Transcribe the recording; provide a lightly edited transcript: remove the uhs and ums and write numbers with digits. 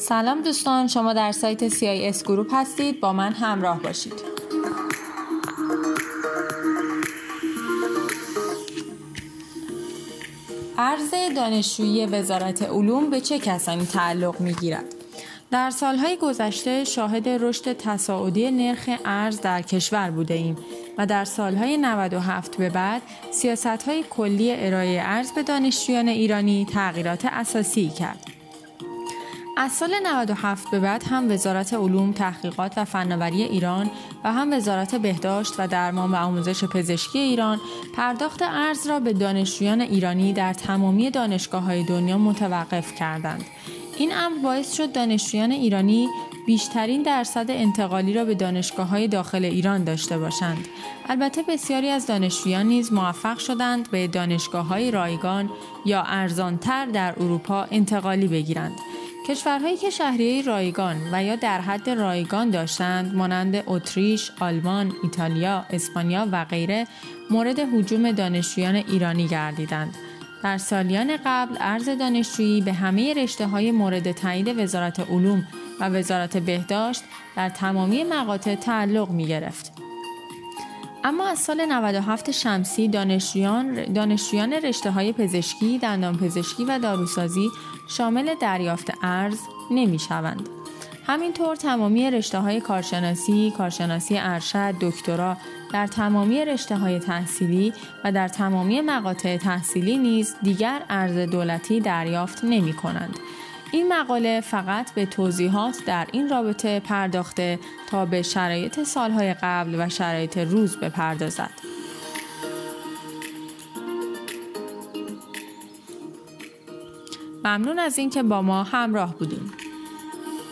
سلام دوستان، شما در سایت CIS گروپ هستید. با من همراه باشید. ارز دانشجویی وزارت علوم به چه کسانی تعلق می‌گیرد؟ در سالهای گذشته شاهد رشد تصاعدی نرخ ارز در کشور بوده‌ایم و در سالهای 97 به بعد سیاست‌های کلی ارائه ارز به دانشجویان ایرانی تغییرات اساسی کرد. از سال 97 به بعد هم وزارت علوم، تحقیقات و فناوری ایران و هم وزارت بهداشت و درمان و آموزش پزشکی ایران پرداخت ارز را به دانشجویان ایرانی در تمامی دانشگاه‌های دنیا متوقف کردند. این امر باعث شد دانشجویان ایرانی بیشترین درصد انتقالی را به دانشگاه‌های داخل ایران داشته باشند. البته بسیاری از دانشجویان نیز موفق شدند به دانشگاه‌های رایگان یا ارزان‌تر در اروپا انتقالی بگیرند. کشورهایی که شهریه رایگان و یا در حد رایگان داشتند مانند اتریش، آلمان، ایتالیا، اسپانیا و غیره مورد هجوم دانشجویان ایرانی گردیدند. در سالیان قبل ارز دانشجویی به همه رشته‌های مورد تایید وزارت علوم و وزارت بهداشت در تمامی مقاطع تعلق می‌گرفت. اما از سال 97 شمسی دانشجویان رشته‌های پزشکی، دندانپزشکی و داروسازی شامل دریافت ارز نمی‌شوند. همینطور تمامی رشته‌های کارشناسی ارشد، دکترا در تمامی رشته‌های تحصیلی و در تمامی مقاطع تحصیلی نیز دیگر ارز دولتی دریافت نمی‌کنند. این مقاله فقط به توضیحات در این رابطه پرداخته تا به شرایط سالهای قبل و شرایط روز بپردازد. ممنون از اینکه با ما همراه بودید.